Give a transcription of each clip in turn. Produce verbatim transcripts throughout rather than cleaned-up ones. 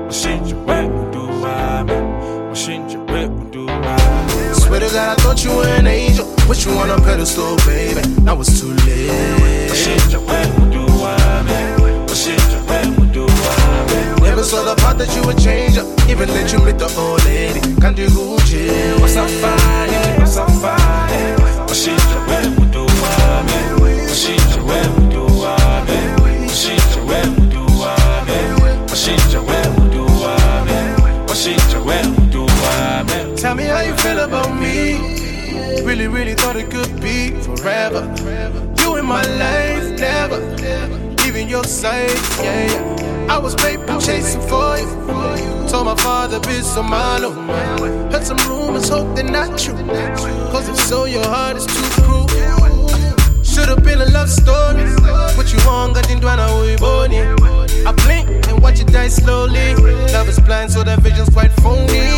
washinja we uduwami, washinja we uduwami. Swear to God, I thought you were an angel. Put you on a pedestal, baby. Now it's too late. Washinja we uduwami, washinja we uduwami. Never saw the part that you would change up. Even let you meet the old lady. Can't do good, what's up, fine? What's up, fine? Washinja we uduwami, washinja we uduwami, washinja we uduwami, washinja we uduwami, washinja we uduwami. Tell me how you feel about me. Really, really thought it could be forever. You in my life, never leaving your side, yeah, yeah. I was paper chasing for you. Told my father, bitch, so malo. Heard some rumors, hope they're not true. Cause if so, your heart is too cruel. Should've been a love story. What you want, got in dwana uiboni. I blink and watch it die slowly. Love is blind, so that vision's quite phony.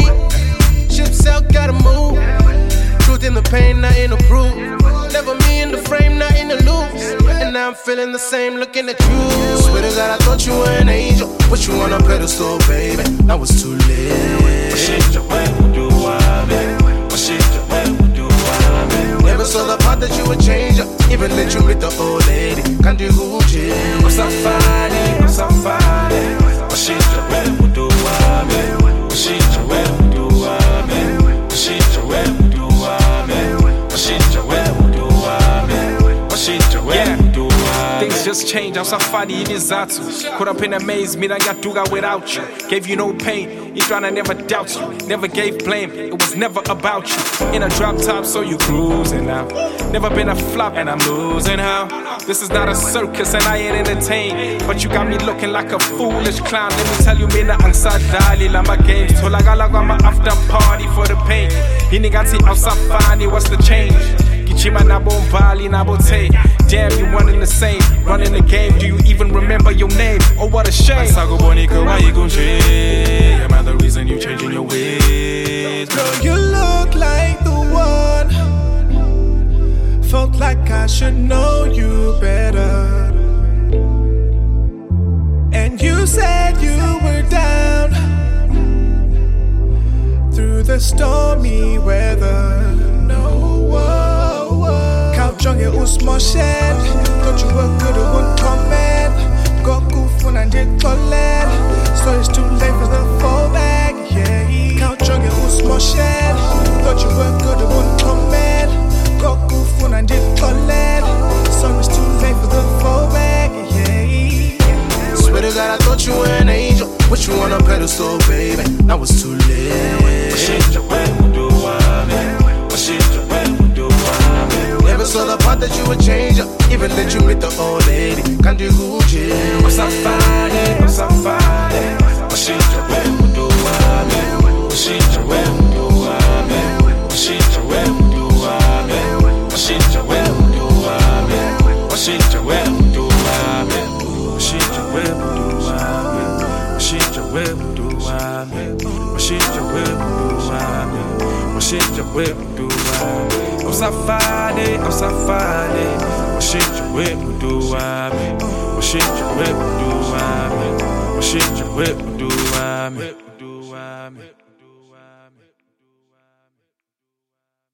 Ships out, gotta move. Truth in the pain, not in the proof. Never me in the frame, not in the loops. And now I'm feeling the same, looking at you. Swear to God, I thought you were an angel. Put you on a pedestal, baby. Now it's too late. Washinja we uduwami, washinja we uduwami. Never saw the part that you would change up. Even let you meet the old lady. Can't do good, what's up, fine? What's up, fine? Washinja we uduwami, washinja we uduwami, washinja we uduwami, washinja we uduwami, washinja we uduwami. Things just changed, I'm safari in Izatu. Caught up in a maze, me I duga without you. Gave you no pain, you trying to never doubt you. Never gave blame, it was never about you. In a drop top, so you cruising now. Never been a flop, and I'm losing how. This is not a circus, and I ain't entertained. But you got me looking like a foolish clown. Let me tell you, me na angsadali la my games. Tolagala my after party for the pain. Inigati outsafani, what's the change? Gichima nabo mbali nabo te. Damn, you one and the same. Running the game, do you even remember your name? Oh, what a shame. Sago Bonica, why you gon' change? Am I the reason you changing your ways? Girl, you look like the one. Felt like I should know you better. And you said you were down through the stormy weather. No, whoa, whoa. Couch on your usmo shed. Thought you were good at one comment. Got goof when I did toilet. So it's too late for the fallback, yeah. Couch on your usmo shed. Thought you were good at one comment. Got goof when I did toilet. So it's too late for the fallback, yeah. Swear to God, I thought you were an angel. Put you on a pedestal, baby. Now it's too late. Washinja we uduwami, washinja we uduwami. Never saw the part that you would change up. Even let you meet the old lady. Can't do good, what's up, fine? What's up, fine? Washinja we uduwami, washinja we uduwami, washinja we uduwami, washinja we uduwami, washinja we uduwami, washinja we uduwami, washinja we uduwami, washinja we uduwami, washinja we uduwami. I'm safari, I'm safari. Washinja we uduwami, washinja we uduwami, washinja we uduwami, uduwami.